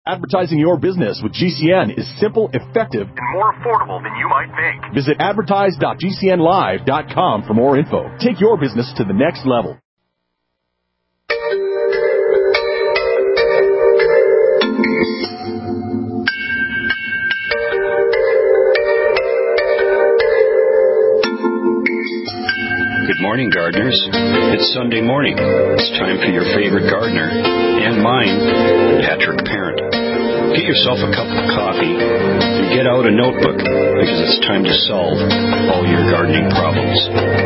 Advertising your business with GCN is simple, effective, and more affordable than you might think. Visit advertise.gcnlive.com for more info. Take your business to the next level. Good morning, gardeners. It's Sunday morning. It's time for your favorite gardener, and mine, Patrick Parent. Get yourself a cup of coffee and get out a notebook, because it's time to solve all your gardening problems.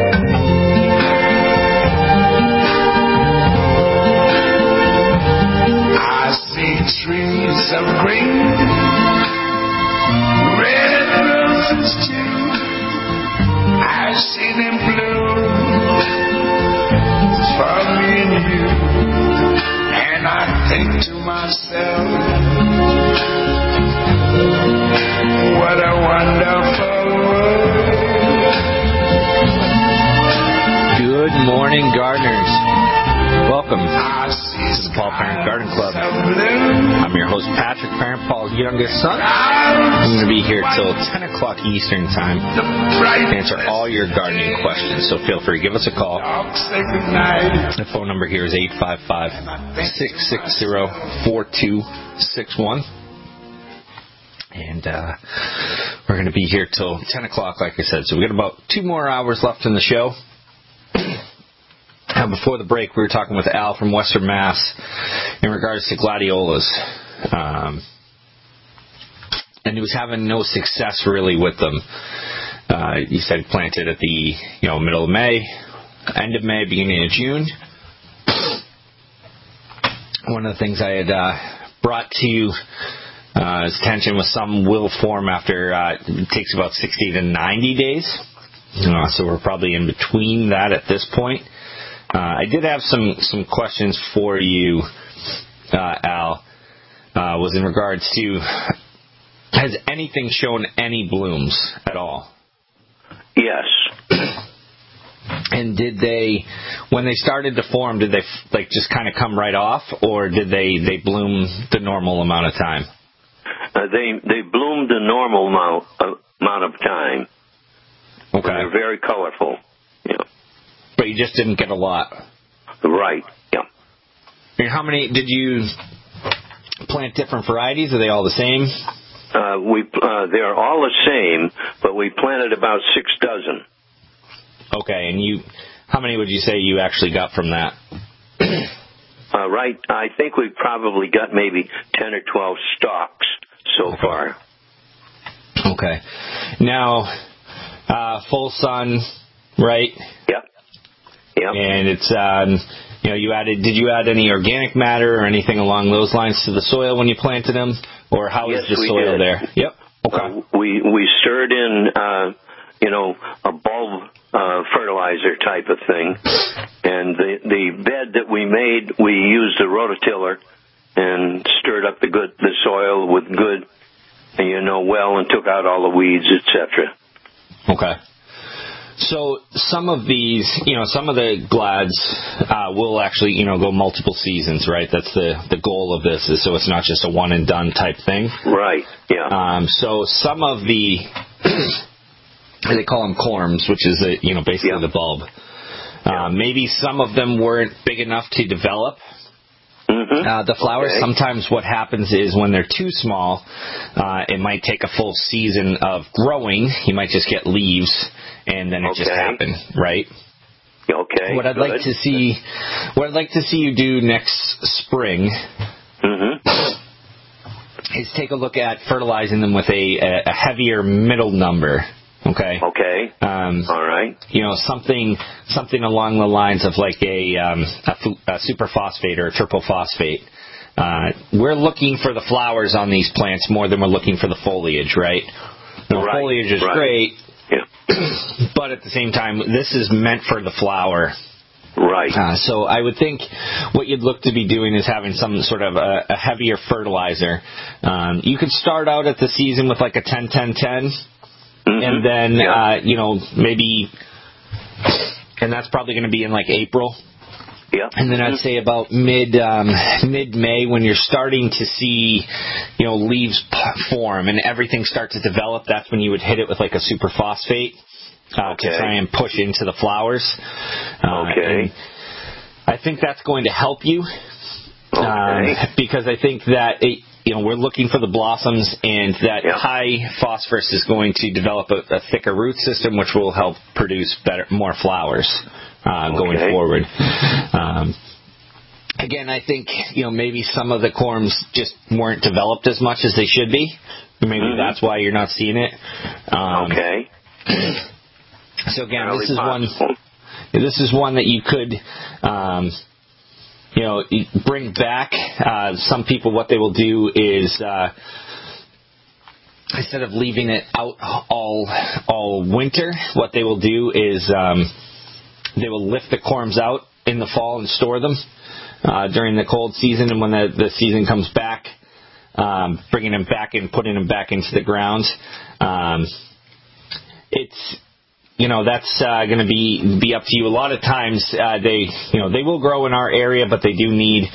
I see trees of green, red roses too. I see them bloom for me and you, and I think to myself, what a wonderful world. Good morning, gardeners. Welcome to the Paul Parent Garden Club. I'm your host, Patrick Parent, Paul's youngest son. I'm going to be here till 10 o'clock Eastern Time to answer all your gardening questions, so feel free. Give us a call. The phone number here is 855-660-4261. And we're going to be here till 10 o'clock, like I said. So we've got about 2 more hours left in the show. Before the break, we were talking with Al from Western Mass in regards to gladiolas. And he was having no success really with them. He said planted at the middle of May, end of May, beginning of June. One of the things I had brought to his attention was some will form after it takes about 60 to 90 days. So we're probably in between that at this point. I did have some questions for you, Al, was in regards to, has anything shown any blooms at all? Yes. And did they, when they started to form, did they just kind of come right off, or did they bloom the normal amount of time? They bloomed the normal amount of time. Okay. They're very colorful. Yeah. But you just didn't get a lot. Right. Yeah. And how many did you plant? Different varieties? Are they all the same? They're all the same, but we planted about 6 dozen. Okay, and how many would you say you actually got from that? Right. I think we probably got maybe 10 or 12 stalks so far. Okay. Now, full sun, right? Yep. Yep. And it's, did you add any organic matter or anything along those lines to the soil when you planted them? Or how is the soil there? Yep. Okay. We stirred in, a bulb fertilizer type of thing. And the bed that we made, we used a rototiller and stirred up the soil with good, and took out all the weeds, etc. Okay. So some of these, some of the glads will actually, go multiple seasons, right? That's the goal of this, is so it's not just a one and done type thing. Right. Yeah. So some of the, they call them corms, which is basically the bulb. Maybe some of them weren't big enough to develop. Mm-hmm. The flowers, sometimes what happens is when they're too small, it might take a full season of growing. You might just get leaves, and then it just happened, right? Okay. What I'd like to see you do next spring is take a look at fertilizing them with a heavier middle number. Okay. Okay. All right. Something along the lines of like a superphosphate or a triple phosphate. We're looking for the flowers on these plants more than we're looking for the foliage, right? The foliage is great, but at the same time, this is meant for the flower. Right. So I would think what you'd look to be doing is having some sort of a heavier fertilizer. You could start out at the season with like a 10-10-10. And then, maybe, and that's probably going to be in like April. Yep. And then I'd say about mid-May, when you're starting to see, leaves form and everything start to develop, that's when you would hit it with like a superphosphate to try and push into the flowers. Okay. I think that's going to help you because I think that we're looking for the blossoms, and that high phosphorus is going to develop a thicker root system, which will help produce more flowers going forward. Again, I think maybe some of the corms just weren't developed as much as they should be. Maybe that's why you're not seeing it. So again, this is one that you could bring back. Some people, what they will do is instead of leaving it out all winter, what they will do is they will lift the corms out in the fall and store them during the cold season, and when the season comes back, bringing them back and putting them back into the ground. It's that's going to be up to you. A lot of times they will grow in our area, but they do need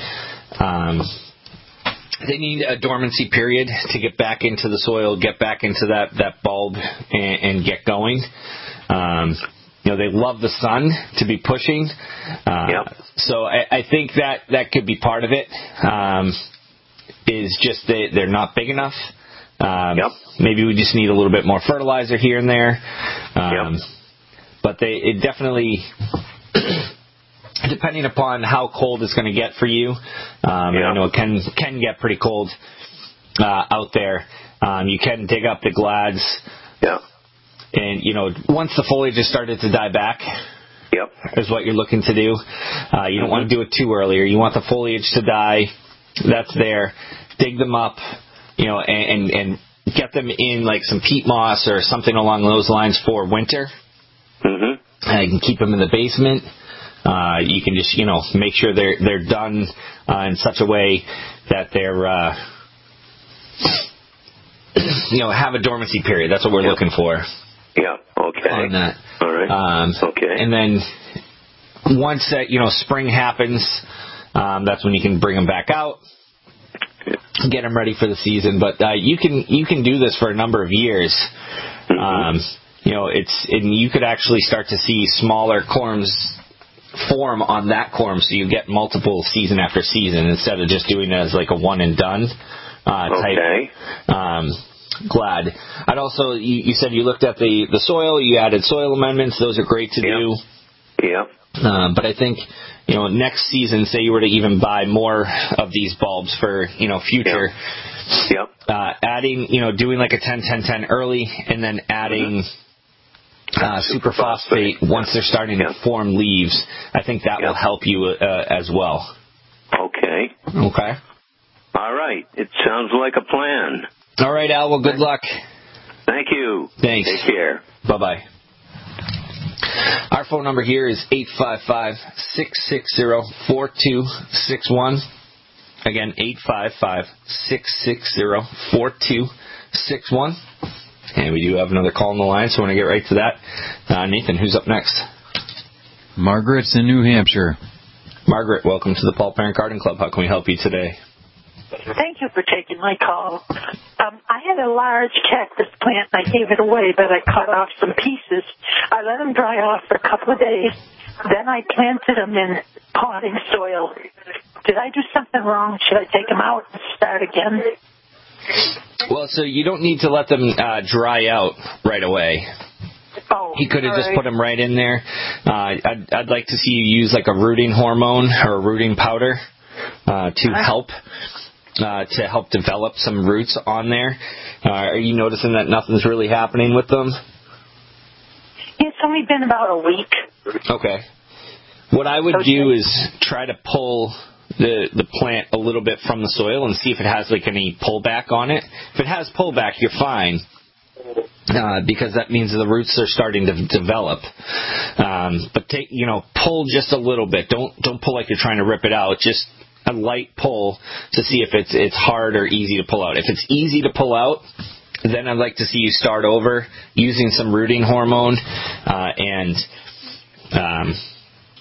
a dormancy period to get back into the soil, get back into that bulb, and get going. They love the sun to be pushing. So I think that could be part of it. Is just they're not big enough. Maybe we just need a little bit more fertilizer here and there. But it definitely, depending upon how cold it's going to get for you, and I know it can get pretty cold out there. You can dig up the glads. And, once the foliage has started to die back, is what you're looking to do. You don't want to do it too early. You want the foliage to die. That's there. Dig them up, and get them in like some peat moss or something along those lines for winter. You can keep them in the basement. You can just, make sure they're done in such a way that they're, have a dormancy period. That's what we're looking for. On that. All right. And then once that, spring happens, that's when you can bring them back out, get them ready for the season. But you can do this for a number of years. You could actually start to see smaller corms form on that corm, so you get multiple season after season instead of just doing it as like a one and done type glad. I'd also, you said you looked at the soil, you added soil amendments. Those are great to do. But I think, next season, say you were to even buy more of these bulbs for, future, adding, doing like a 10-10-10 early, and then adding superphosphate once they're starting to form leaves. I think that will help you as well. Okay. All right. It sounds like a plan. All right, Al. Well, good luck. Thank you. Thanks. Take care. Bye-bye. Our phone number here is 855-660-4261. Again, 855-660-4261. And we do have another call on the line, so I want to get right to that. Nathan, who's up next? Margaret's in New Hampshire. Margaret, welcome to the Paul Parent Garden Club. How can we help you today? Thank you for taking my call. I had a large cactus plant, and I gave it away, but I cut off some pieces. I let them dry off for a couple of days. Then I planted them in potting soil. Did I do something wrong? Should I take them out and start again? Well, so you don't need to let them dry out right away. He could have just put them right in there. I'd like to see you use like a rooting hormone or a rooting powder to help develop some roots on there. Are you noticing that nothing's really happening with them? It's only been about a week. Okay. What I would do is try to pull the plant a little bit from the soil and see if it has like any pullback on it. If it has pullback, you're fine. Because that means the roots are starting to develop. But pull just a little bit. Don't pull like you're trying to rip it out. Just a light pull to see if it's hard or easy to pull out. If it's easy to pull out, then I'd like to see you start over using some rooting hormone and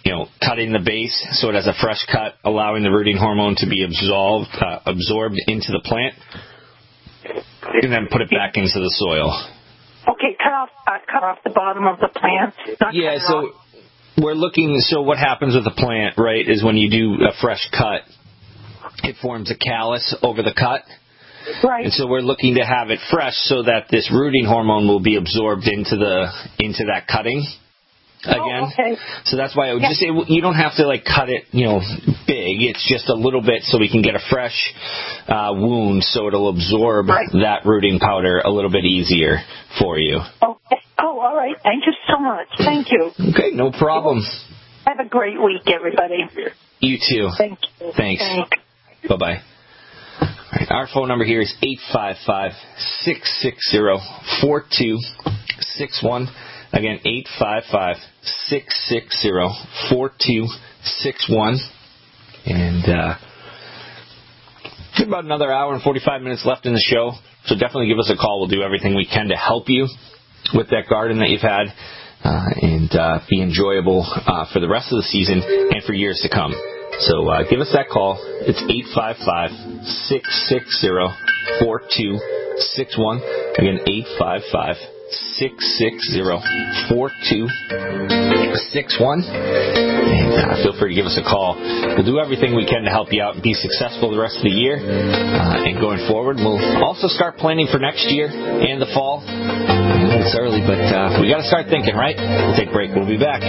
cutting the base so it has a fresh cut, allowing the rooting hormone to be absorbed into the plant, and then put it back into the soil. Okay, cut off the bottom of the plant. So we're looking. So what happens with the plant, right, is when you do a fresh cut, it forms a callus over the cut. Right. And so we're looking to have it fresh so that this rooting hormone will be absorbed into that cutting again. Okay. So that's why you don't have to cut it, big. It's just a little bit so we can get a fresh wound, so it'll absorb that rooting powder a little bit easier for you. Okay. Oh, all right. Thank you so much. Thank you. Okay, no problem. Have a great week, everybody. You too. Thank you. Thanks. Bye-bye. All right, our phone number here is 855-660-4261. Again, 855-660-4261. And about another hour and 45 minutes left in the show, so definitely give us a call. We'll do everything we can to help you with that garden that you've had and be enjoyable for the rest of the season and for years to come. So give us that call. It's 855-660-4261. Again, 855-660-4261. And feel free to give us a call. We'll do everything we can to help you out and be successful the rest of the year. And going forward, we'll also start planning for next year and the fall. It's early, but we got to start thinking, right? We'll take a break. We'll be back.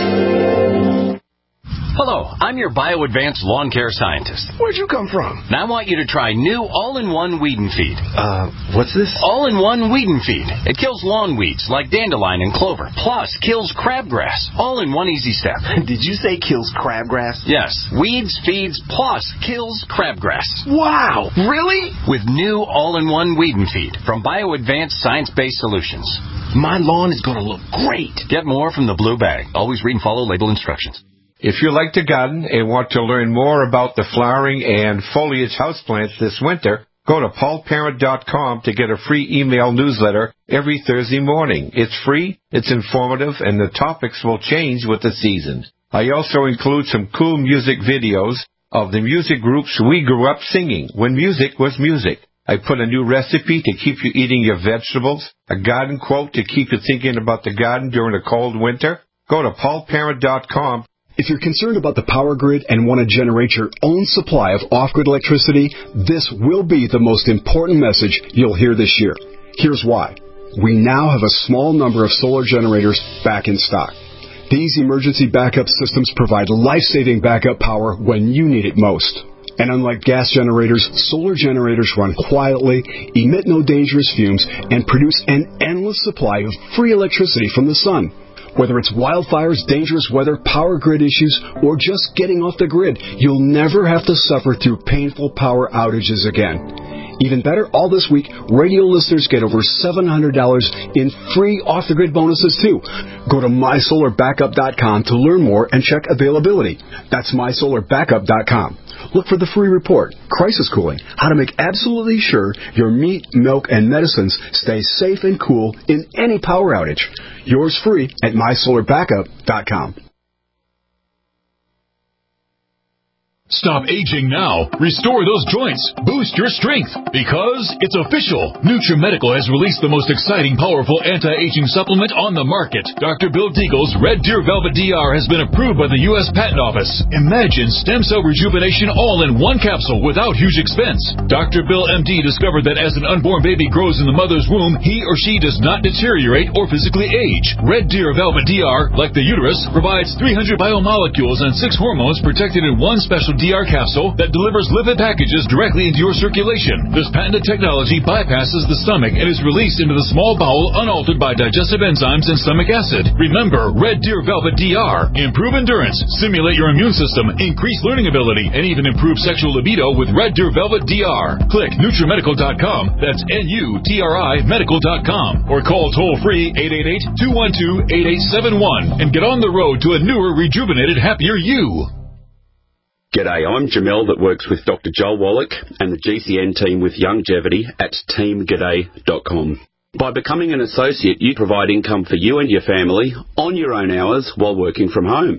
Hello, I'm your BioAdvanced lawn care scientist. Where'd you come from? Now I want you to try new all-in-one weed and feed. What's this? All-in-one weed and feed. It kills lawn weeds like dandelion and clover, plus kills crabgrass. All in one easy step. Did you say kills crabgrass? Yes. Weeds, feeds, plus kills crabgrass. Wow! Really? With new all-in-one weed and feed from BioAdvanced science-based solutions. My lawn is going to look great. Get more from the blue bag. Always read and follow label instructions. If you like to garden and want to learn more about the flowering and foliage houseplants this winter, go to paulparent.com to get a free email newsletter every Thursday morning. It's free, it's informative, and the topics will change with the season. I also include some cool music videos of the music groups we grew up singing when music was music. I put a new recipe to keep you eating your vegetables, a garden quote to keep you thinking about the garden during a cold winter. Go to paulparent.com. If you're concerned about the power grid and want to generate your own supply of off-grid electricity, this will be the most important message you'll hear this year. Here's why. We now have a small number of solar generators back in stock. These emergency backup systems provide life-saving backup power when you need it most. And unlike gas generators, solar generators run quietly, emit no dangerous fumes, and produce an endless supply of free electricity from the sun. Whether it's wildfires, dangerous weather, power grid issues, or just getting off the grid, you'll never have to suffer through painful power outages again. Even better, all this week, radio listeners get over $700 in free off-the-grid bonuses, too. Go to mysolarbackup.com to learn more and check availability. That's mysolarbackup.com. Look for the free report, Crisis Cooling, how to make absolutely sure your meat, milk, and medicines stay safe and cool in any power outage. Yours free at mysolarbackup.com. Stop aging now. Restore those joints. Boost your strength. Because it's official. NutriMedical has released the most exciting, powerful anti-aging supplement on the market. Dr. Bill Deagle's Red Deer Velvet DR has been approved by the U.S. Patent Office. Imagine stem cell rejuvenation all in one capsule without huge expense. Dr. Bill MD discovered that as an unborn baby grows in the mother's womb, he or she does not deteriorate or physically age. Red Deer Velvet DR, like the uterus, provides 300 biomolecules and 6 hormones protected in one special DR capsule that delivers lipid packages directly into your circulation. This patented technology bypasses the stomach and is released into the small bowel unaltered by digestive enzymes and stomach acid. Remember, Red Deer Velvet DR. Improve endurance, stimulate your immune system, increase learning ability, and even improve sexual libido with Red Deer Velvet DR. Click NutriMedical.com, that's NUTRI medical.com, or call toll-free 888-212-8871 and get on the road to a newer, rejuvenated, happier you. G'day, I'm Jamel that works with Dr. Joel Wallach and the GCN team with Longevity at teamg'day.com. By becoming an associate, you provide income for you and your family on your own hours while working from home.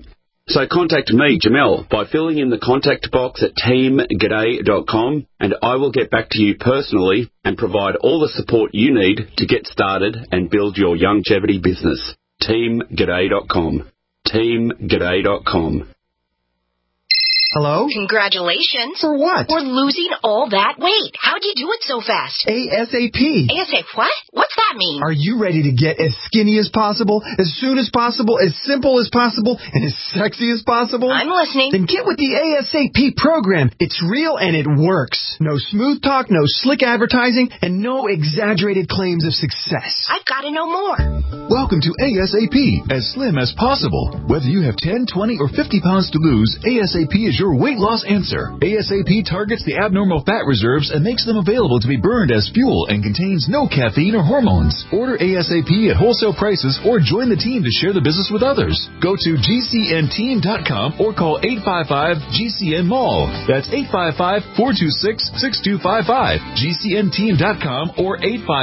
So contact me, Jamel, by filling in the contact box at teamg'day.com, and I will get back to you personally and provide all the support you need to get started and build your longevity business. teamg'day.com. teamg'day.com. Hello? Congratulations. For what? For losing all that weight. How'd you do it so fast? ASAP. ASAP what? What's that mean? Are you ready to get as skinny as possible, as soon as possible, as simple as possible, and as sexy as possible? I'm listening. Then get with the ASAP program. It's real and it works. No smooth talk, no slick advertising, and no exaggerated claims of success. I've got to know more. Welcome to ASAP, as slim as possible. Whether you have 10, 20, or 50 pounds to lose, ASAP is your weight loss answer. ASAP targets the abnormal fat reserves and makes them available to be burned as fuel and contains no caffeine or hormones. Order ASAP at wholesale prices or join the team to share the business with others. Go to GCNteam.com or call 855-GCN-MALL. That's 855-426-6255. GCNteam.com or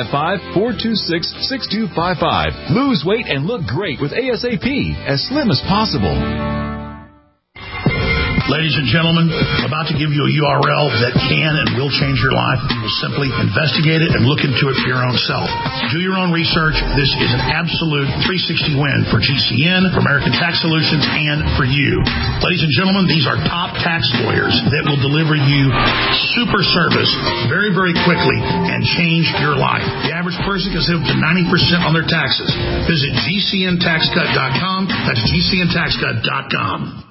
855-426-6255. Lose weight and look great with ASAP, as slim as possible. Ladies and gentlemen, I'm about to give you a URL that can and will change your life. You will simply investigate it and look into it for your own self. Do your own research. This is an absolute 360 win for GCN, for American Tax Solutions, and for you. Ladies and gentlemen, these are top tax lawyers that will deliver you super service very, very quickly and change your life. The average person can save up to 90% on their taxes. Visit GCNTaxCut.com. That's GCNTaxCut.com.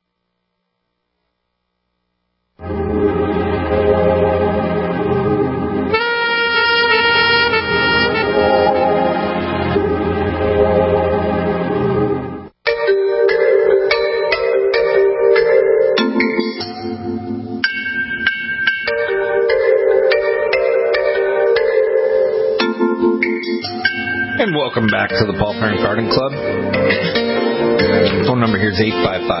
And welcome back to the Paul Parent Garden Club. Phone number here is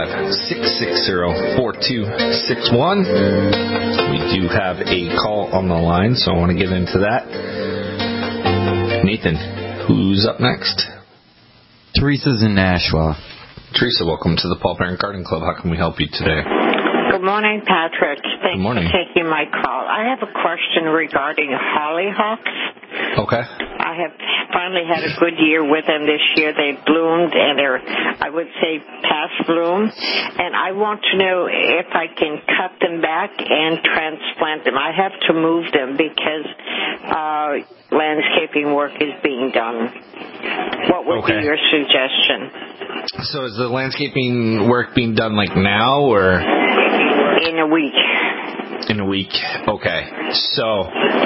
855-660-4261. We do have a call on the line, so I want to get into that. Nathan, who's up next? Teresa's in Nashua. Teresa, welcome to the Paul Parent Garden Club. How can we help you today? Good morning, Patrick. Thanks for taking my call. I have a question regarding hollyhocks. Okay. I have finally had a good year with them this year. They bloomed, and they're, I would say, past bloom. And I want to know if I can cut them back and transplant them. I have to move them because landscaping work is being done. What would be your suggestion? So is the landscaping work being done like now or? In a week. In a week. Okay. So,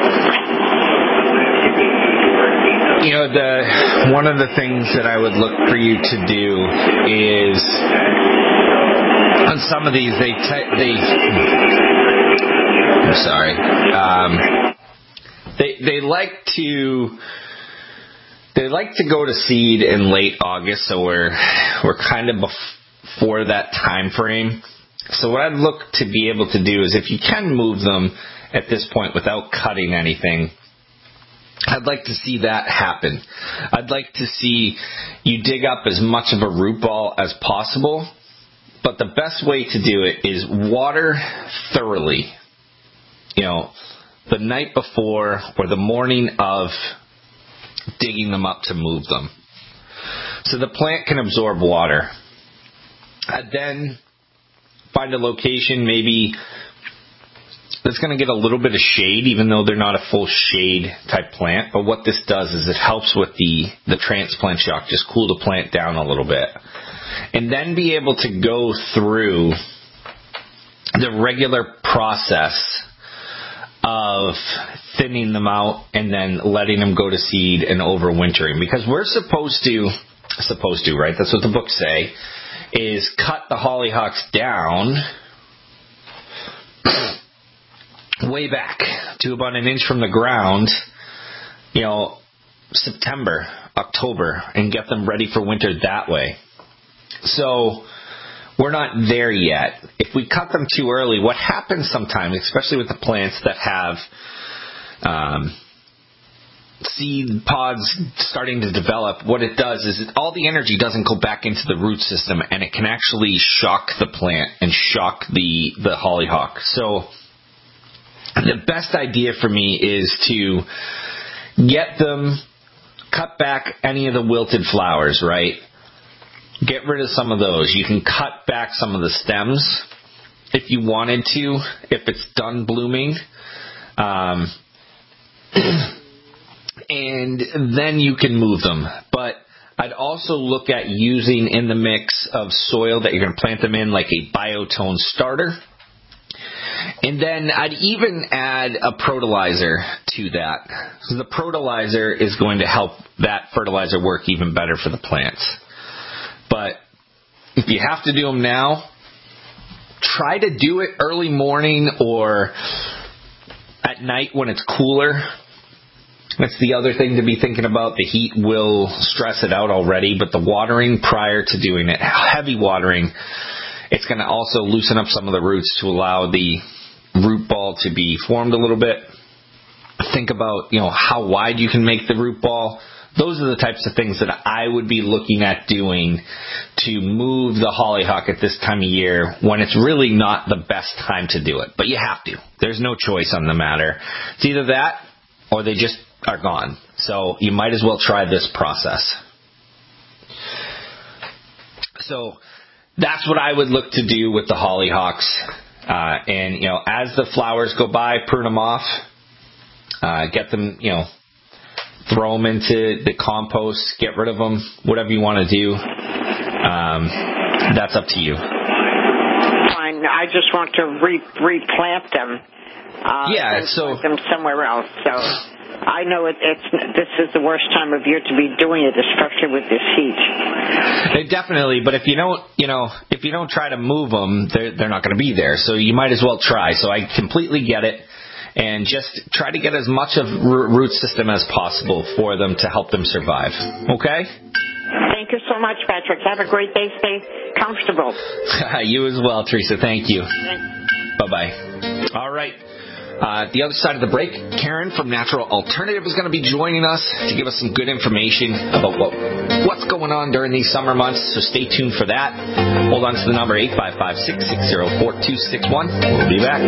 you know, one of the things that I would look for you to do is on some of these they like to go to seed in late August, so we're kind of before that time frame. So what I'd look to be able to do is if you can move them at this point without cutting anything, I'd like to see that happen. I'd like to see you dig up as much of a root ball as possible, but the best way to do it is water thoroughly. You know, the night before or the morning of digging them up to move them. So the plant can absorb water. I'd then find a location maybe that's going to get a little bit of shade, even though they're not a full shade type plant. But what this does is it helps with the transplant shock, just cool the plant down a little bit. And then be able to go through the regular process of thinning them out and then letting them go to seed and overwintering. Because we're supposed to, right? That's what the books say, is cut the hollyhocks down way back to about an inch from the ground, you know, September, October, and get them ready for winter that way. So we're not there yet. If we cut them too early, what happens sometimes, especially with the plants that have seed pods starting to develop, what it does is all the energy doesn't go back into the root system, and it can actually shock the plant and shock the hollyhock. So the best idea for me is to get them, cut back any of the wilted flowers, right? Get rid of some of those. You can cut back some of the stems if you wanted to, if it's done blooming. And then you can move them. But I'd also look at using in the mix of soil that you're going to plant them in, like a biotone starter. And then I'd even add a protolizer to that. So the protolizer is going to help that fertilizer work even better for the plants. But if you have to do them now, try to do it early morning or at night when it's cooler. That's the other thing to be thinking about. The heat will stress it out already, but the watering prior to doing it, heavy watering, it's going to also loosen up some of the roots to allow the root ball to be formed a little bit. Think about, how wide you can make the root ball. Those are the types of things that I would be looking at doing to move the hollyhock at this time of year when it's really not the best time to do it. But you have to. There's no choice on the matter. It's either that or they just are gone. So you might as well try this process. So that's what I would look to do with the hollyhocks. And as the flowers go by, prune them off. Get them, throw them into the compost, get rid of them, whatever you want to do. That's up to you. Fine. I just want to replant them. So them somewhere else. So I know this is the worst time of year to be doing it, especially with this heat. Definitely, but if you don't try to move them, they're not going to be there. So you might as well try. So I completely get it. And just try to get as much of root system as possible for them to help them survive. Okay? Thank you so much, Patrick. Have a great day. Stay comfortable. You as well, Teresa. Thank you. Bye-bye. All right. The other side of the break, Karen from Natural Alternative is going to be joining us to give us some good information about what's going on during these summer months. So stay tuned for that. Hold on to the number 855-660-4261. We'll be back.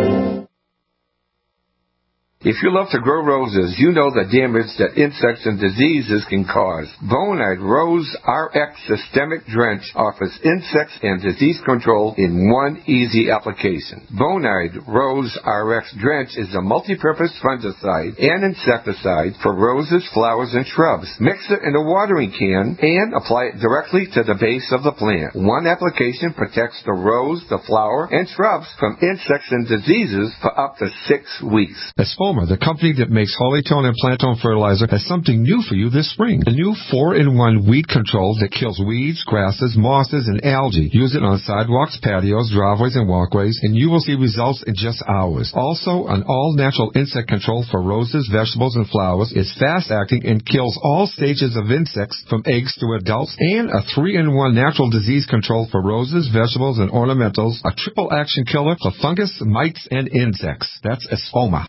If you love to grow roses, you know the damage that insects and diseases can cause. Bonide Rose RX Systemic Drench offers insects and disease control in one easy application. Bonide Rose RX Drench is a multi-purpose fungicide and insecticide for roses, flowers, and shrubs. Mix it in a watering can and apply it directly to the base of the plant. One application protects the rose, the flower, and shrubs from insects and diseases for up to 6 weeks. Espoma, the company that makes Hollytone and Plantone fertilizer, has something new for you this spring. A new 4-in-1 weed control that kills weeds, grasses, mosses, and algae. Use it on sidewalks, patios, driveways, and walkways, and you will see results in just hours. Also, an all-natural insect control for roses, vegetables, and flowers. It's fast-acting and kills all stages of insects from eggs to adults, and a 3-in-1 natural disease control for roses, vegetables, and ornamentals. A triple action killer for fungus, mites, and insects. That's Espoma.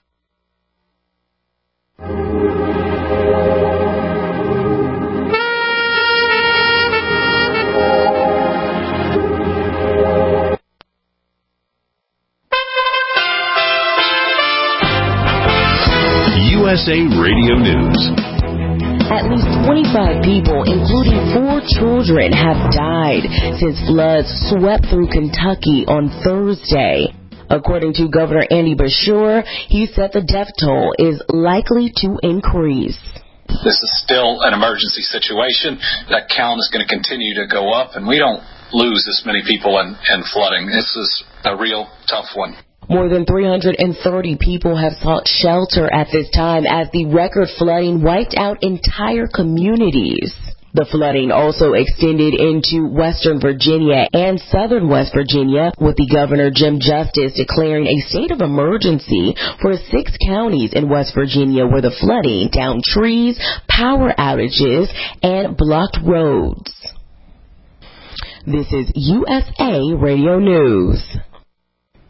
USA Radio News. At least 25 people, including 4 children, have died since floods swept through Kentucky on Thursday. According to Governor Andy Beshear, he said the death toll is likely to increase. This is still an emergency situation. That count is going to continue to go up, and we don't lose this many people in flooding. This is a real tough one. More than 330 people have sought shelter at this time as the record flooding wiped out entire communities. The flooding also extended into western Virginia and southern West Virginia, with the Governor Jim Justice declaring a state of emergency for 6 counties in West Virginia where the flooding downed trees, power outages, and blocked roads. This is USA Radio News.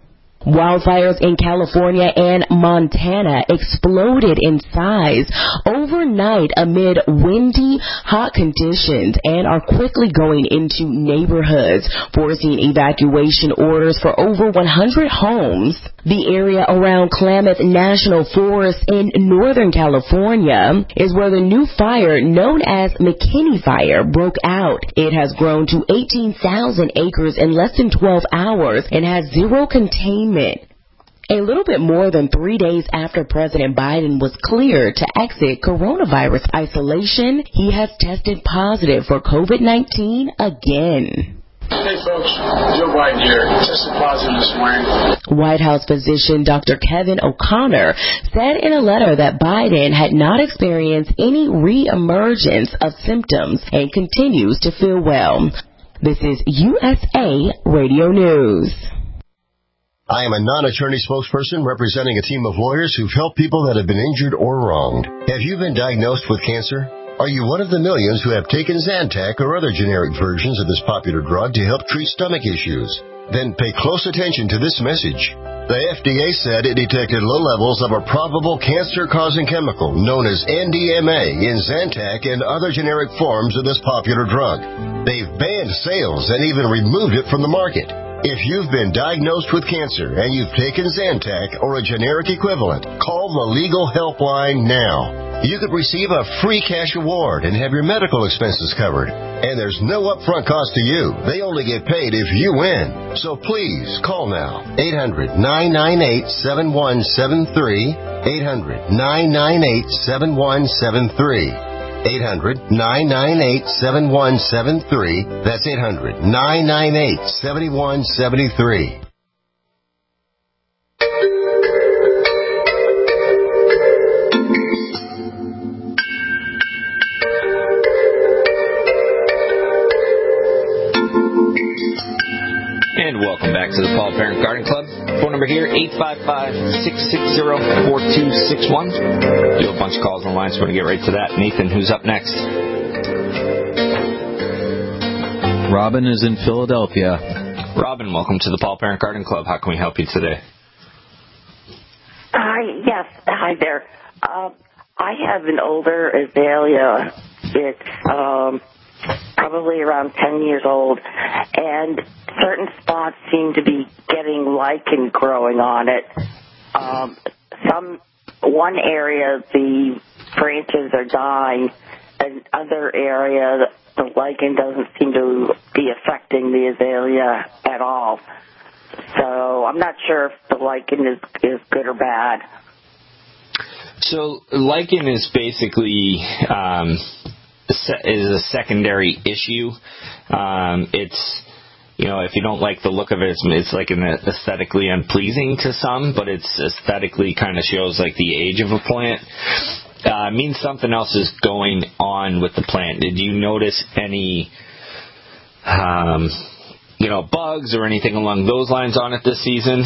Wildfires in California and Montana exploded in size overnight amid windy, hot conditions and are quickly going into neighborhoods, forcing evacuation orders for over 100 homes. The area around Klamath National Forest in Northern California is where the new fire known as McKinney Fire broke out. It has grown to 18,000 acres in less than 12 hours and has zero containment. A little bit more than 3 days after President Biden was cleared to exit coronavirus isolation, he has tested positive for COVID-19 again. Hey folks, Joe Biden here. Tested positive this morning. White House physician Dr. Kevin O'Connor said in a letter that Biden had not experienced any re-emergence of symptoms and continues to feel well. This is USA Radio News. I am a non-attorney spokesperson representing a team of lawyers who've helped people that have been injured or wronged. Have you been diagnosed with cancer? Are you one of the millions who have taken Zantac or other generic versions of this popular drug to help treat stomach issues? Then pay close attention to this message. The FDA said it detected low levels of a probable cancer-causing chemical known as NDMA in Zantac and other generic forms of this popular drug. They've banned sales and even removed it from the market. If you've been diagnosed with cancer and you've taken Zantac or a generic equivalent, call the legal helpline now. You could receive a free cash award and have your medical expenses covered. And there's no upfront cost to you. They only get paid if you win. So please, call now. 800-998-7173. 800-998-7173. 800-998-7173. That's 800-998-7173. And welcome back to the Paul Parent Garden Club. Phone number here, 855-660-4261. Do a bunch of calls online, so we're going to get right to that. Nathan, who's up next? Robin is in Philadelphia. Robin, welcome to the Paul Parent Garden Club. How can we help you today? Yes. Hi there. I have an older azalea. It's probably around 10 years old, and certain spots seem to be getting lichen growing on it. One area, the branches are dying, and other area, the lichen doesn't seem to be affecting the azalea at all. So I'm not sure if the lichen is good or bad. So lichen is basically is a secondary issue. It's, if you don't like the look of it, it's like an aesthetically unpleasing to some, but it's aesthetically kind of shows like the age of a plant. It means something else is going on with the plant. Did you notice any, bugs or anything along those lines on it this season?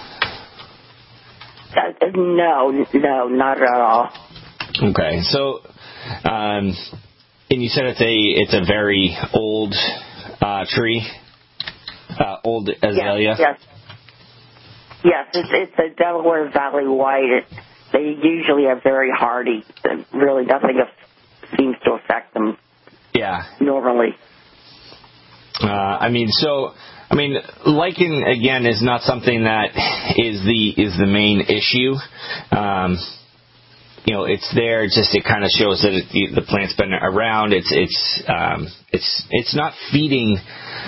No, not at all. Okay, so, and you said it's a very old tree, old azalea. Yes, it's a Delaware Valley White. They usually are very hardy. Really, nothing seems to affect them. Yeah. Normally. Lichen again is not something that is the main issue. It's there just it kind of shows that the plant's been around. It's not feeding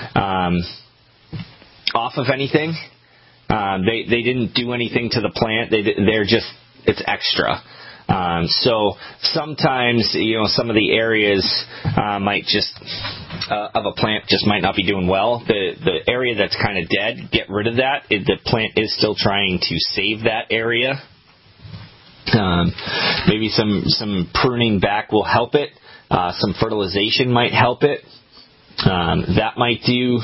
off of anything. They didn't do anything to the plant. It's extra. So sometimes, some of the areas might just of a plant just might not be doing well. The area that's kind of dead, get rid of that. The plant is still trying to save that area. Maybe some pruning back will help it. Some fertilization might help it. That might do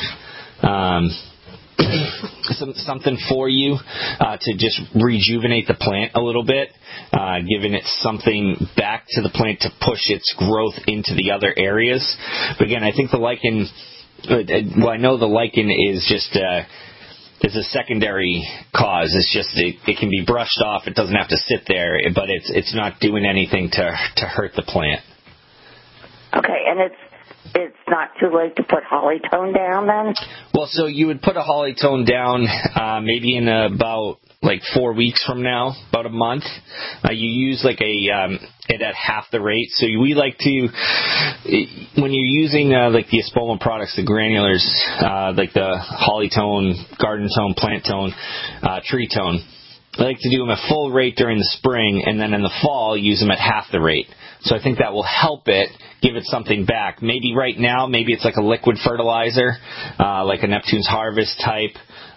something for you to just rejuvenate the plant a little bit, giving it something back to the plant to push its growth into the other areas. But again, I think the lichen, I know the lichen is just is a secondary cause. It's just it can be brushed off. It doesn't have to sit there, but it's not doing anything to hurt the plant. Okay, and it's not too late to put Hollytone down then? Well, so you would put a Hollytone down maybe in about like 4 weeks from now, about a month. You use like it at half the rate. So we like to, when you're using like the Espoma products, the granulars, like the Hollytone, Garden Tone, Plant Tone, Tree Tone, I like to do them at full rate during the spring, and then in the fall use them at half the rate. So I think that will help it, give it something back. Maybe right now, maybe it's like a liquid fertilizer, like a Neptune's Harvest type,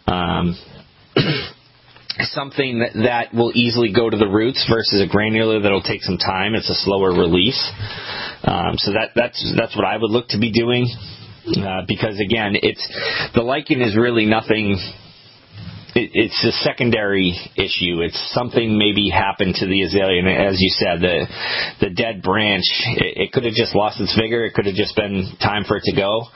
something that will easily go to the roots versus a granular that'll take some time. It's a slower release. So that's what I would look to be doing, because again, the lichen is really nothing. It's a secondary issue. It's something maybe happened to the azalea, and as you said, the dead branch, it could have just lost its vigor. It could have just been time for it to go.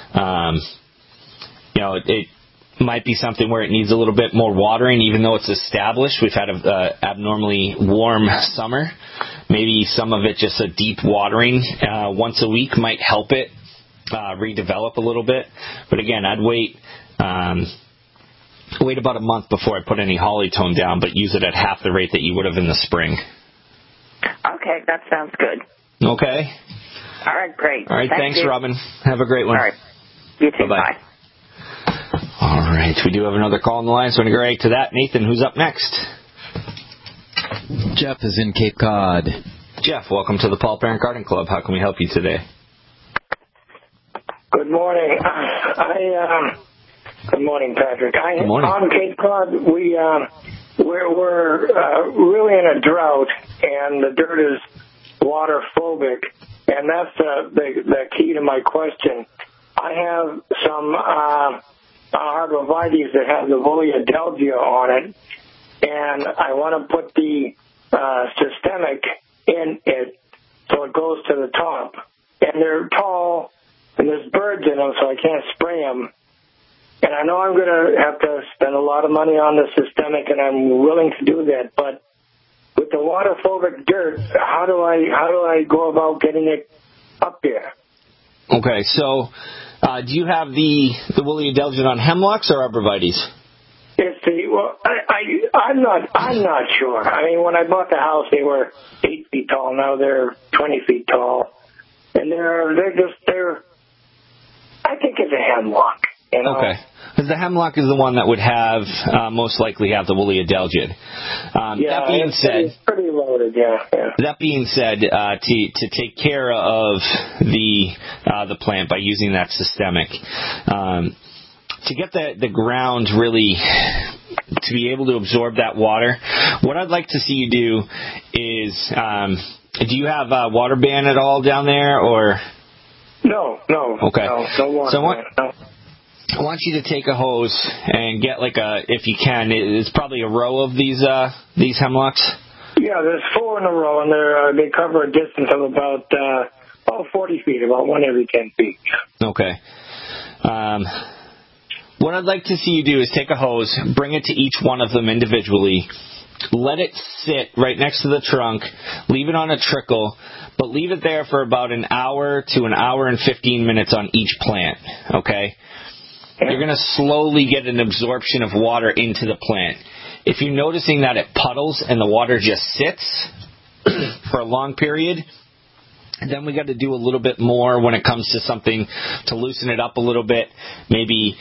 It might be something where it needs a little bit more watering, even though it's established. We've had an abnormally warm summer. Maybe some of it, just a deep watering once a week might help it redevelop a little bit. But again, I'd wait about a month before I put any Hollytone down, but use it at half the rate that you would have in the spring. Okay, that sounds good. Okay. All right, great. All right, thanks, you. Robin. Have a great one. All right. You too. Bye-bye. Bye. All right, we do have another call on the line, so I'm going to go right to that. Nathan, who's up next? Jeff is in Cape Cod. Jeff, welcome to the Paul Parent Garden Club. How can we help you today? Good morning. Good morning, Patrick. Good morning. On Cape Cod, we're really in a drought, and the dirt is water phobic, and that's the key to my question. I have some arborvitaes that have the Woolly Adelgia on it, and I want to put the systemic in it so it goes to the top. And they're tall, and there's birds in them, so I can't spray them. And I know I'm going to have to spend a lot of money on the systemic, and I'm willing to do that. But with the water-phobic dirt, how do I go about getting it up there? Okay, so do you have the Woolly Adelgia on hemlocks or arborvitaes? I'm not sure. I mean, when I bought the house, they were 8 feet tall. Now they're 20 feet tall, and they're. I think it's a hemlock. You know? Okay. Because the hemlock is the one that would have, most likely have the Woolly Adelgia. Yeah, that being said, it's pretty loaded, yeah. That being said, to take care of the plant by using that systemic, to get the ground really to be able to absorb that water, what I'd like to see you do is, do you have a water ban at all down there, or? No. Okay. No water ban. I want you to take a hose and get if you can, it's probably a row of these hemlocks. Yeah, there's 4 in a row, and they cover a distance of about 40 feet, about 1 every 10 feet. Okay. What I'd like to see you do is take a hose, bring it to each one of them individually, let it sit right next to the trunk, leave it on a trickle, but leave it there for about an hour to an hour and 15 minutes on each plant, okay? You're going to slowly get an absorption of water into the plant. If you're noticing that it puddles and the water just sits for a long period, then we got to do a little bit more when it comes to something to loosen it up a little bit. Maybe,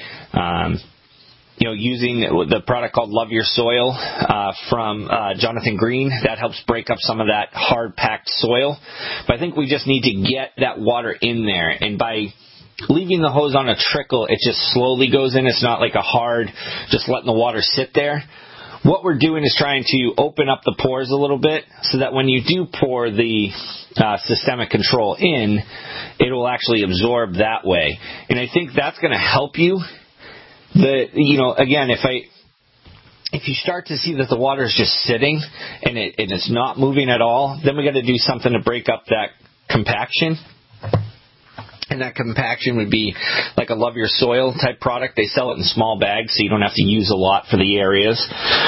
using the product called Love Your Soil from Jonathan Green. That helps break up some of that hard-packed soil. But I think we just need to get that water in there. And by leaving the hose on a trickle, it just slowly goes in. It's not like a hard, just letting the water sit there. What we're doing is trying to open up the pores a little bit so that when you do pour the systemic control in, it will actually absorb that way. And I think that's going to help you. Again, if you start to see that the water is just sitting and it's not moving at all, then we got to do something to break up that compaction. And that compaction would be like a Love Your Soil type product. They sell it in small bags, so you don't have to use a lot for the areas.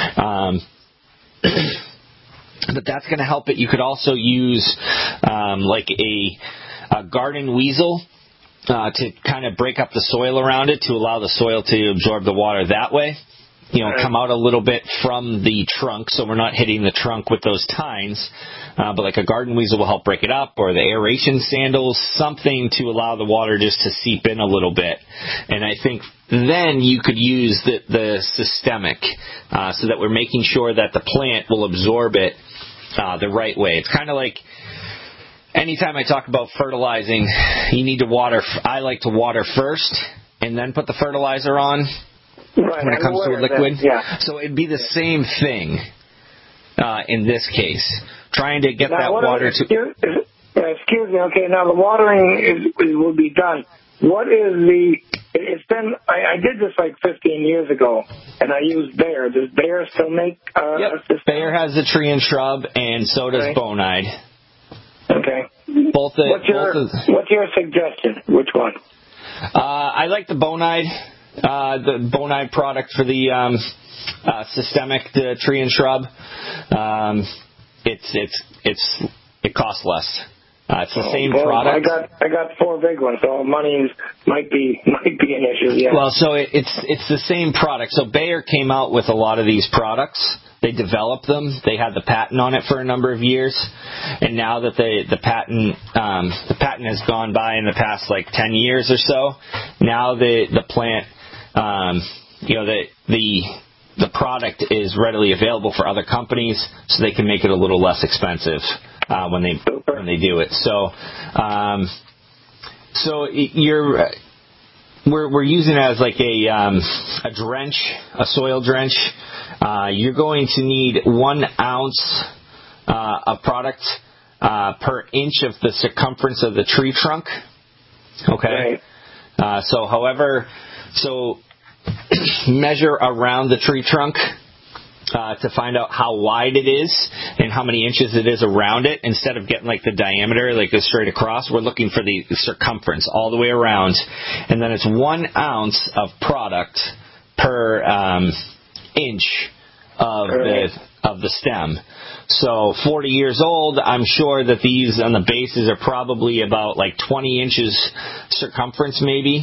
But that's going to help it. You could also use like a garden weasel to kind of break up the soil around it to allow the soil to absorb the water that way. Come out a little bit from the trunk, so we're not hitting the trunk with those tines. But like a garden weasel will help break it up, or the aeration sandals, something to allow the water just to seep in a little bit. And I think then you could use the systemic so that we're making sure that the plant will absorb it the right way. It's kind of like anytime I talk about fertilizing, you need to water. I like to water first and then put the fertilizer on. Right, when it comes to a liquid. Yeah. So it'd be the same thing in this case. Trying to get that water to... Excuse me. Okay, now the watering will be done. What is the... It's been... I did this like 15 years ago, and I used Bayer. Does Bayer still make... Yep. Bayer has the tree and shrub, and so does Bonide. Okay. What's your suggestion? Which one? I like the Bonide. The Bonide product for the systemic, the tree and shrub. It costs less. It's the same product. I got 4 big ones, so money might be an issue. Yeah. Well, so it's the same product. So Bayer came out with a lot of these products. They developed them. They had the patent on it for a number of years, and now that the patent has gone by in the past like 10 years or so, now the plant. The product is readily available for other companies, so they can make it a little less expensive when they do it. We're using it as like a drench, a soil drench. You're going to need 1 ounce of product per inch of the circumference of the tree trunk. Okay. Right. So measure around the tree trunk to find out how wide it is and how many inches it is around it. Instead of getting like the diameter, like go straight across, we're looking for the circumference all the way around. And then it's 1 ounce of product per inch of the stem. So 40 years old, I'm sure that these on the bases are probably about like 20 inches circumference maybe.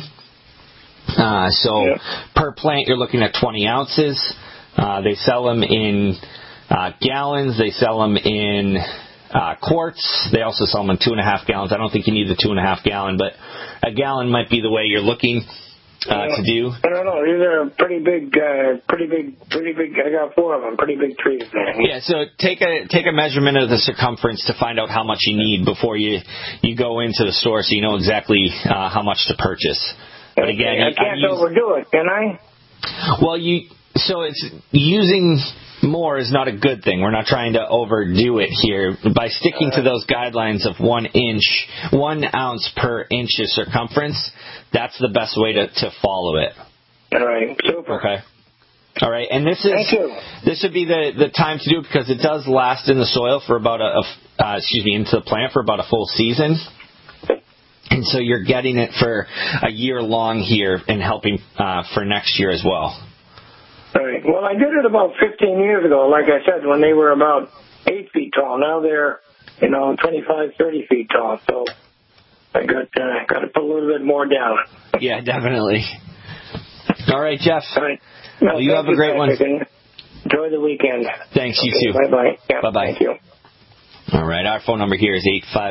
Per plant, you're looking at 20 ounces. They sell them in gallons. They sell them in quarts. They also sell them in 2.5 gallons. I don't think you need the 2.5 gallon, but a gallon might be the way you're looking to do. I don't know. These are pretty big. I got 4 of them. Pretty big trees there. Yeah. So take a measurement of the circumference to find out how much you need before you go into the store, so you know exactly how much to purchase. But again, I can't overdo it, can I? Well, it's using more is not a good thing. We're not trying to overdo it here. By sticking to those guidelines of 1 ounce per inch of circumference, that's the best way to follow it. All right, super. Okay. All right, and this would be the time to do it because it does last in the soil for about into the plant for about a full season. And so you're getting it for a year long here and helping for next year as well. All right. Well, I did it about 15 years ago, like I said, when they were about 8 feet tall. Now they're, 25, 30 feet tall. So I got to put a little bit more down. Yeah, definitely. All right, Jeff. All right. Well, you have a great one. Enjoy the weekend. Thanks, you too. Bye-bye. Yeah, bye-bye. Thank you. All right, our phone number here is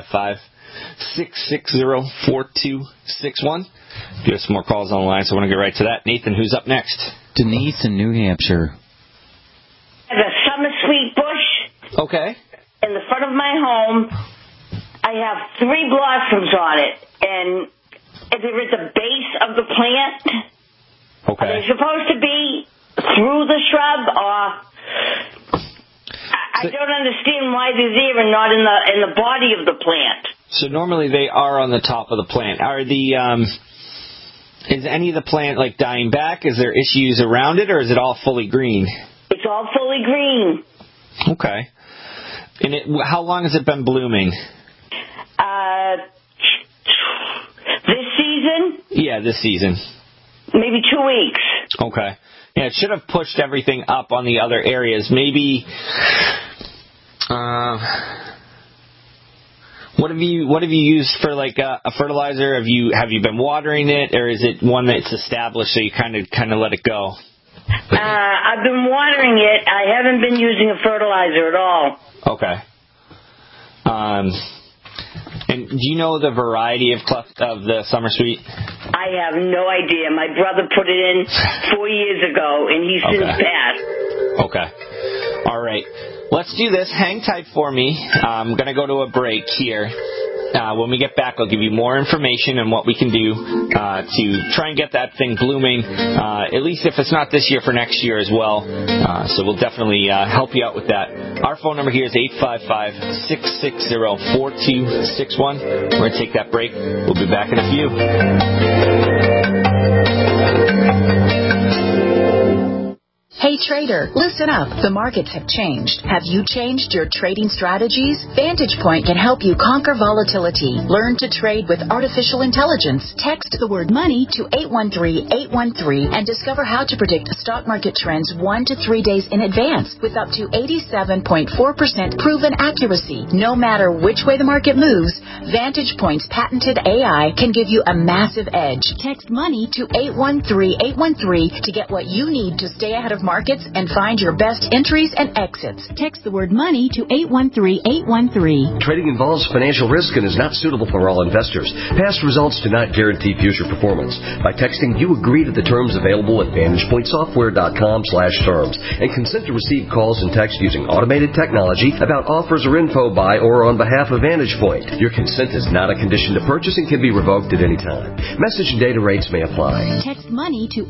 855-660-4261. We have some more calls on the line, so I want to get right to that. Nathan, who's up next? Denise in New Hampshire. The summer sweet bush. Okay. In the front of my home, I have 3 blossoms on it, and they're at the base of the plant. Okay. Are they supposed to be through the shrub, or I don't understand why they're there and not in the body of the plant. So normally they are on the top of the plant. Are the is any of the plant like dying back? Is there issues around it, or is it all fully green? It's all fully green. Okay. And how long has it been blooming? This Yeah, this season. Maybe 2 weeks. Okay. Yeah, it should have pushed everything up on the other areas. Maybe. What have you used for like a fertilizer? Have you been watering it, or is it one that's established so you kind of let it go? I've been watering it. I haven't been using a fertilizer at all. Okay. And do you know the variety of the Summer Sweet? I have no idea. My brother put it in 4 years ago, and he's since passed. Okay. All right. Let's do this. Hang tight for me. I'm going to go to a break here. When we get back, I'll give you more information on what we can do to try and get that thing blooming, at least if it's not this year, for next year as well. So we'll definitely help you out with that. Our phone number here is 855-660-4261. We're going to take that break. We'll be back in a few. Hey trader, listen up. The markets have changed. Have you changed your trading strategies? Vantage Point can help you conquer volatility. Learn to trade with artificial intelligence. Text the word money to 813-813 and discover how to predict stock market trends 1 to 3 days in advance with up to 87.4% proven accuracy. No matter which way the market moves, Vantage Point's patented AI can give you a massive edge. Text money to 813-813 to get what you need to stay ahead of markets and find your best entries and exits. Text the word money to 813-813. Trading involves financial risk and is not suitable for all investors. Past results do not guarantee future performance. By texting, you agree to the terms available at VantagePointSoftware.com/terms and consent to receive calls and text using automated technology about offers or info by or on behalf of Vantage Point. Your consent is not a condition to purchase and can be revoked at any time. Message and data rates may apply. Text money to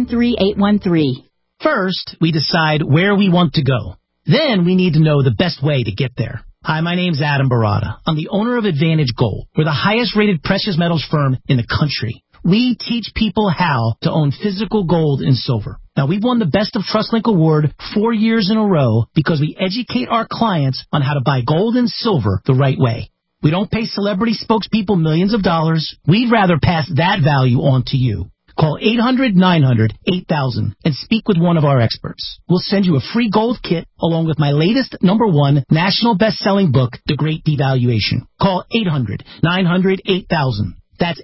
813-813. First, we decide where we want to go. Then we need to know the best way to get there. Hi, my name's Adam Barada. I'm the owner of Advantage Gold. We're the highest-rated precious metals firm in the country. We teach people how to own physical gold and silver. Now, we've won the Best of TrustLink Award 4 years in a row because we educate our clients on how to buy gold and silver the right way. We don't pay celebrity spokespeople millions of dollars. We'd rather pass that value on to you. Call 800-900-8000 and speak with one of our experts. We'll send you a free gold kit along with my latest #1 national best-selling book, The Great Devaluation. Call 800-900-8000. That's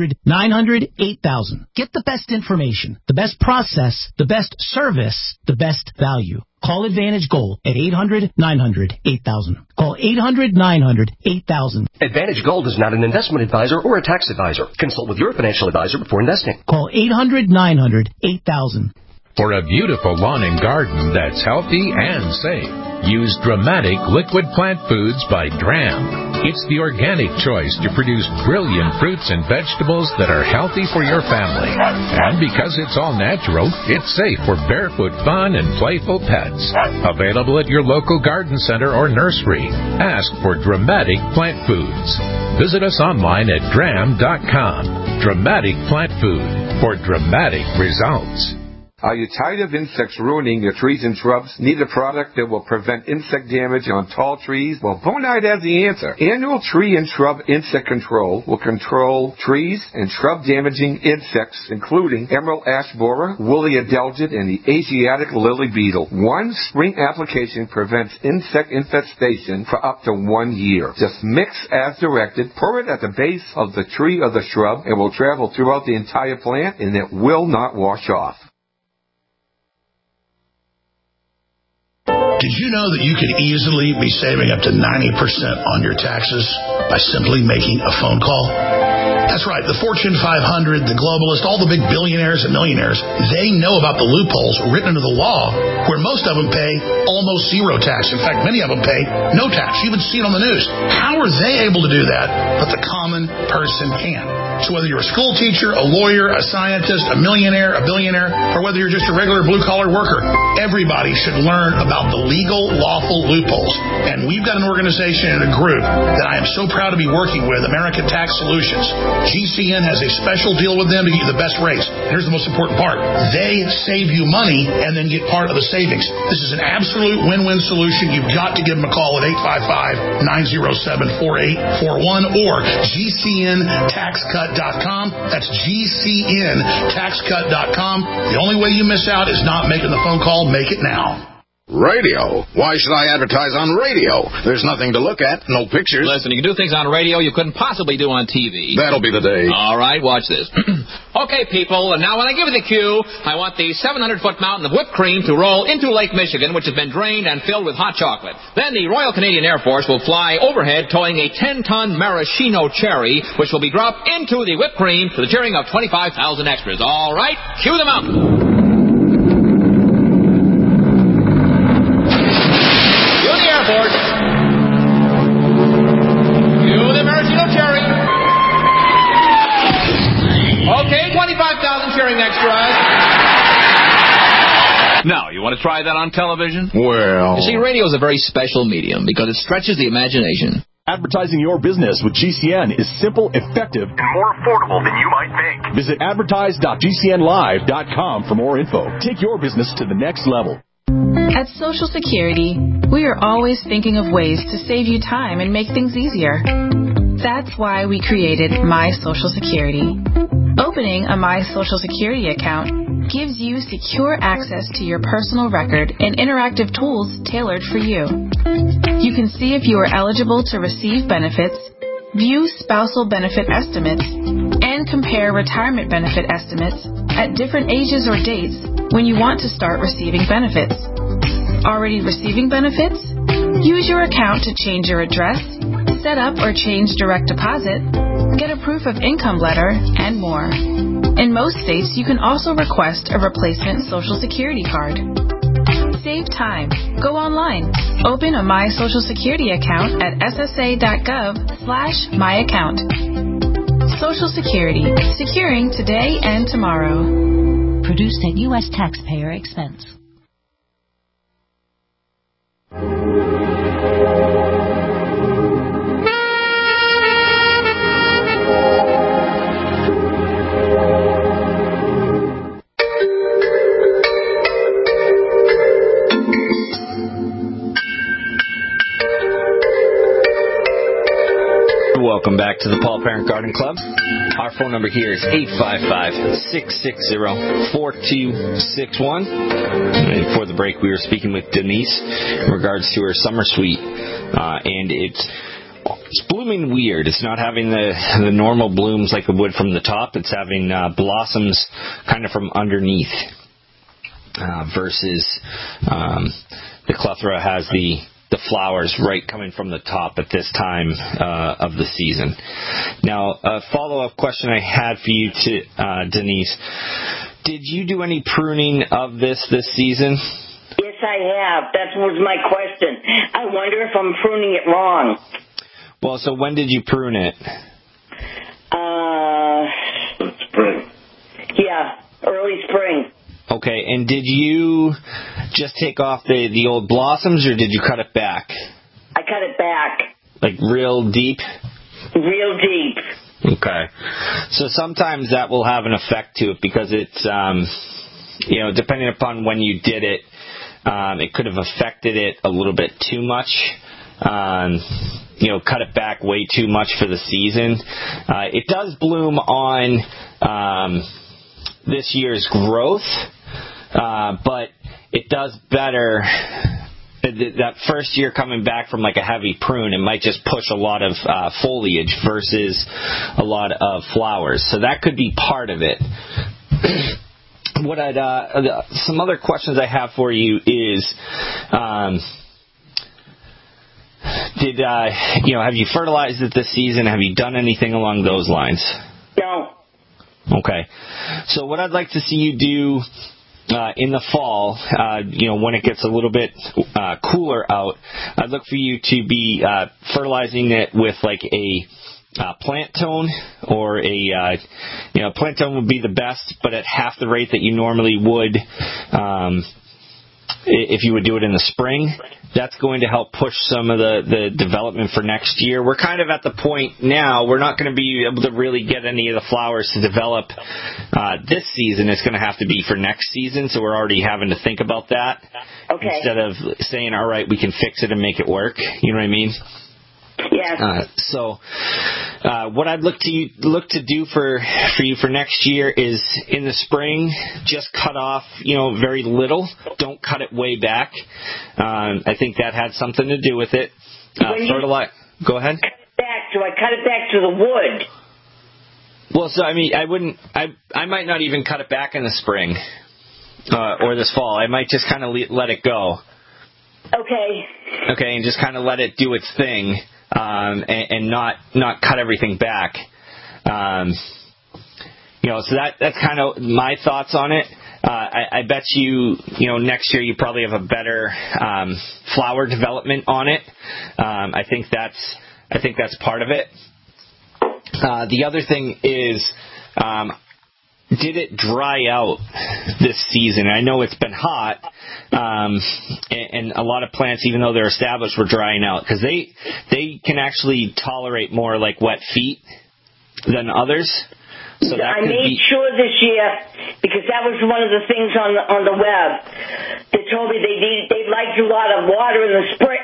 800-900-8000. Get the best information, the best process, the best service, the best value. Call Advantage Gold at 800-900-8000. Call 800-900-8000. Advantage Gold is not an investment advisor or a tax advisor. Consult with your financial advisor before investing. Call 800-900-8000. For a beautiful lawn and garden that's healthy and safe, use Dramatic Liquid Plant Foods by Dram. It's the organic choice to produce brilliant fruits and vegetables that are healthy for your family. And because it's all natural, it's safe for barefoot fun and playful pets. Available at your local garden center or nursery. Ask for Dramatic Plant Foods. Visit us online at dram.com. Dramatic Plant Food for dramatic results. Are you tired of insects ruining your trees and shrubs? Need a product that will prevent insect damage on tall trees? Well, Bonide has the answer. Annual Tree and Shrub Insect Control will control trees and shrub damaging insects, including emerald ash borer, woolly adelgid, and the Asiatic lily beetle. One spring application prevents insect infestation for up to 1 year. Just mix as directed, pour it at the base of the tree or the shrub. It will travel throughout the entire plant, and it will not wash off. Did you know that you could easily be saving up to 90% on your taxes by simply making a phone call? That's right. The Fortune 500, the globalists, all the big billionaires and millionaires, they know about the loopholes written into the law where most of them pay almost zero tax. In fact, many of them pay no tax. You even see it on the news. How are they able to do that, but the common person can't? So whether you're a school teacher, a lawyer, a scientist, a millionaire, a billionaire, or whether you're just a regular blue-collar worker, everybody should learn about the legal, lawful loopholes. And we've got an organization and a group that I am so proud to be working with, American Tax Solutions. GCN has a special deal with them to get you the best rates. Here's the most important part. They save you money and then get part of the savings. This is an absolute win-win solution. You've got to give them a call at 855-907-4841 or GCNTaxCut.com. That's GCNTaxCut.com. The only way you miss out is not making the phone call. Make it now. Radio? Why should I advertise on radio? There's nothing to look at, no pictures. Listen, you can do things on radio you couldn't possibly do on TV. That'll be the day. All right, watch this. Okay, people, and now when I give you the cue, I want the 700-foot mountain of whipped cream to roll into Lake Michigan, which has been drained and filled with hot chocolate. Then the Royal Canadian Air Force will fly overhead towing a 10-ton maraschino cherry, which will be dropped into the whipped cream to the cheering of 25,000 extras. All right, cue the mountain. Airport. Cue the maraschino cherry. Okay, 25,000 cheering extras. Now, you want to try that on television? Well... You see, radio is a very special medium because it stretches the imagination. Advertising your business with GCN is simple, effective, and more affordable than you might think. Visit advertise.gcnlive.com for more info. Take your business to the next level. At Social Security, we are always thinking of ways to save you time and make things easier. That's why we created My Social Security. Opening a My Social Security account gives you secure access to your personal record and interactive tools tailored for you. You can see if you are eligible to receive benefits, view spousal benefit estimates, and compare retirement benefit estimates at different ages or dates when you want to start receiving benefits. Already receiving benefits? Use your account to change your address, set up or change direct deposit, get a proof of income letter, and more. In most states, you can also request a replacement Social Security card. Save time. Go online. Open a My Social Security account at ssa.gov/myaccount. Social Security. Securing today and tomorrow. Produced at U.S. taxpayer expense. Welcome back to the Paul Parent Garden Club. Our phone number here is 855-660-4261. Before the break, we were speaking with Denise in regards to her summer suite, and it's blooming weird. It's not having the normal blooms like it would from the top. It's having blossoms kind of from underneath, versus the Clethra has the flowers right coming from the top at this time of the season. Now, a follow-up question I had for you, Denise. Did you do any pruning of this season? Yes, I have. That was my question. I wonder if I'm pruning it wrong. Well, so when did you prune it? Spring. Yeah, early spring. Okay, and did you just take off the old blossoms, or did you cut it back? I cut it back. Like real deep? Real deep. Okay. So sometimes that will have an effect to it because it's, depending upon when you did it, it could have affected it a little bit too much. Cut it back way too much for the season. It does bloom on this year's growth. But it does better. That first year coming back from like a heavy prune, it might just push a lot of foliage versus a lot of flowers. So that could be part of it. What some other questions I have for you is, have you fertilized it this season? Have you done anything along those lines? No. Okay. So what I'd like to see you do in the fall, when it gets a little bit cooler out, I'd look for you to be fertilizing it with like a plant tone, or plant tone would be the best, but at half the rate that you normally would if you would do it in the spring, that's going to help push some of the development for next year. We're kind of at the point now, we're not going to be able to really get any of the flowers to develop this season. It's going to have to be for next season, so we're already having to think about that. Okay. Instead of saying, all right, we can fix it and make it work. You know what I mean? Yes. So what I'd look to do for you for next year is in the spring, just cut off, very little. Don't cut it way back. I think that had something to do with it. Go ahead. Do I cut it back to the wood? Well, so I might not even cut it back in the spring or this fall. I might just kind of let it go. Okay. Okay, and just kind of let it do its thing. And not cut everything back. So that's kind of my thoughts on it. I bet you, next year you probably have a better flower development on it. I think that's part of it. The other thing is, did it dry out this season? I know it's been hot, and a lot of plants, even though they're established, were drying out because they can actually tolerate more like wet feet than others. So that I made sure this year, because that was one of the things on the web. They told me they liked a lot of water in the spring.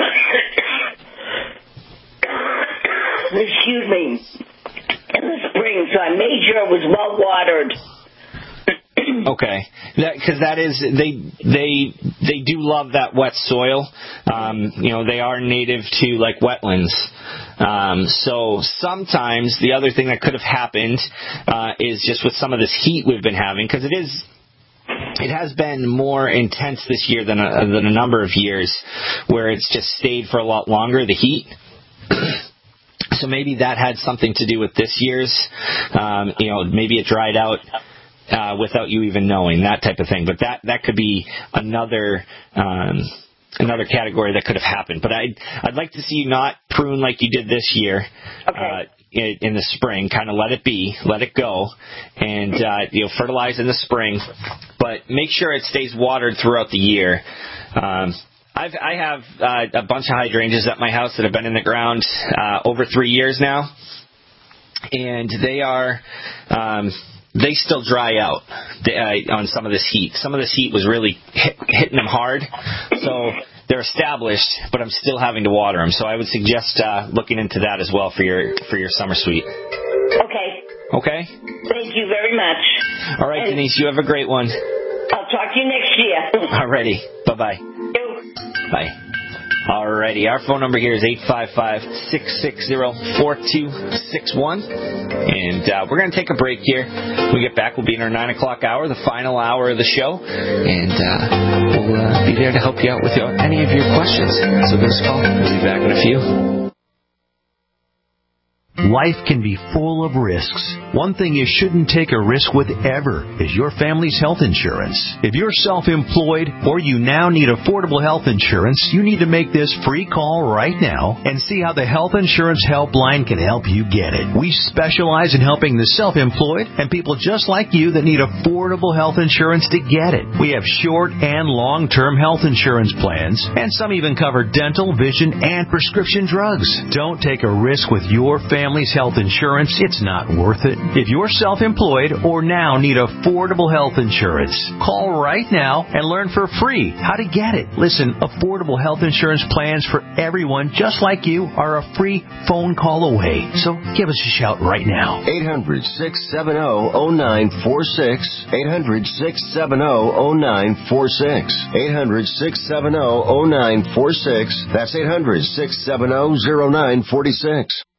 Excuse me. In the spring, so I made sure it was well watered. Okay, because that is they do love that wet soil. They are native to like wetlands. So sometimes the other thing that could have happened is just with some of this heat we've been having, because it has been more intense this year than a number of years, where it's just stayed for a lot longer, the heat. So maybe that had something to do with this year's. Maybe it dried out without you even knowing, that type of thing. But that could be another category that could have happened. But I'd like to see you not prune like you did this year. Okay. In the spring, kind of let it be, let it go, and fertilize in the spring, but make sure it stays watered throughout the year. I have a bunch of hydrangeas at my house that have been in the ground over 3 years now, and they still dry out on some of this heat. Some of this heat was really hitting them hard, so they're established, but I'm still having to water them. So I would suggest looking into that as well for your summer suite. Okay. Okay? Thank you very much. All right, Denise, you have a great one. I'll talk to you next year. Alrighty. Bye-bye. Bye. Alrighty, our phone number here is 855-660-4261. And we're going to take a break here. When we get back, we'll be in our 9 o'clock hour, the final hour of the show. And we'll be there to help you out with any of your questions. So give us a call. We'll be back in a few. Life can be full of risks. One thing you shouldn't take a risk with ever is your family's health insurance. If you're self-employed or you now need affordable health insurance, you need to make this free call right now and see how the Health Insurance Helpline can help you get it. We specialize in helping the self-employed and people just like you that need affordable health insurance to get it. We have short and long-term health insurance plans, and some even cover dental, vision, and prescription drugs. Don't take a risk with your family's health insurance. It's not worth it. If you're self-employed or now need affordable health insurance, call right now and learn for free how to get it. Listen, affordable health insurance plans for everyone just like you are a free phone call away. So give us a shout right now. 800-670-0946. 800-670-0946. 800-670-0946. That's 800-670-0946.